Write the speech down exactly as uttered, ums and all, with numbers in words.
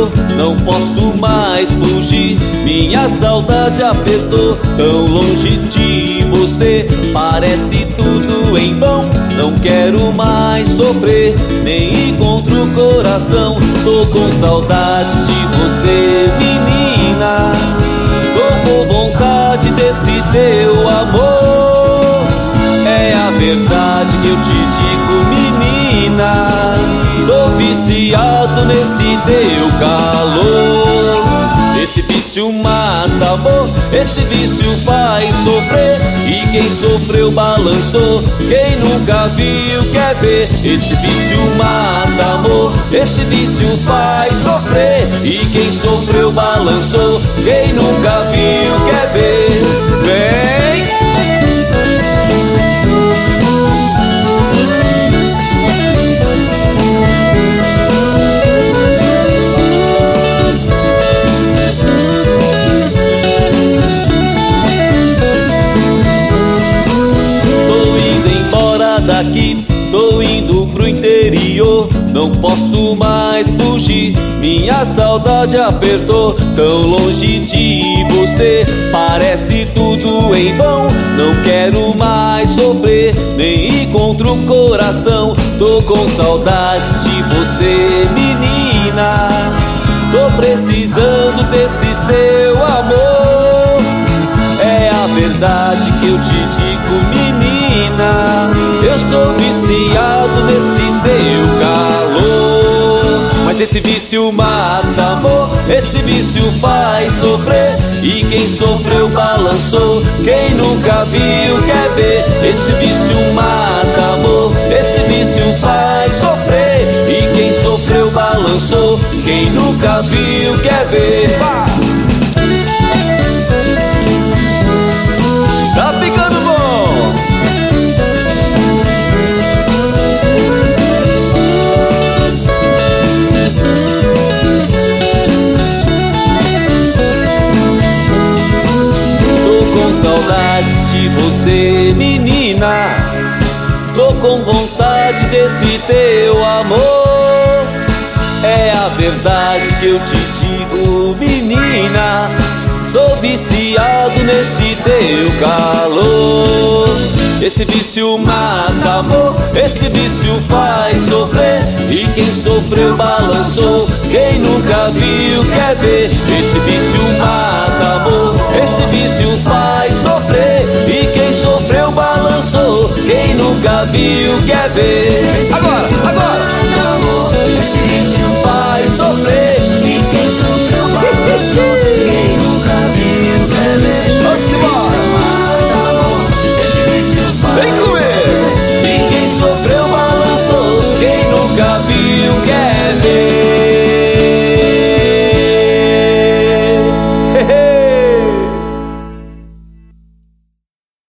interior, não posso mais fugir. Minha saudade apertou, tão longe de você, parece tudo em vão. Não quero mais sofrer, nem encontro o coração. Tô com saudade de você, menina. Tô com vontade desse teu amor. É a verdade que eu te digo, menina. Sou viciado nesse teu calor. Esse vício mata, amor, esse vício faz sofrer. E quem sofreu balançou, quem nunca viu quer ver. Esse vício mata, amor, esse vício faz sofrer. E quem sofreu balançou, quem nunca viu quer ver. Vem! Daqui, tô indo pro interior, não posso mais fugir. Minha saudade apertou, tão longe de você, parece tudo em vão. Não quero mais sofrer, nem encontro o coração. Tô com saudade de você, menina. Tô precisando desse seu amor. É a verdade que eu te digo, menina. Eu sou viciado nesse teu calor. Mas esse vício mata, amor, esse vício faz sofrer. E quem sofreu balançou, quem nunca viu quer ver. Esse vício mata, amor, esse vício faz sofrer. E quem sofreu balançou, quem nunca viu quer ver. Bah! Tá ficando bom! Tô com saudades de você, menina. Tô com vontade desse teu amor. É a verdade que eu te digo, menina. Sou viciado nesse teu calor. Esse vício mata, amor, esse vício faz sofrer. E quem sofreu balançou, quem nunca viu quer ver. Esse vício mata, amor, esse vício faz sofrer. E quem sofreu balançou, quem nunca viu quer ver. Agora!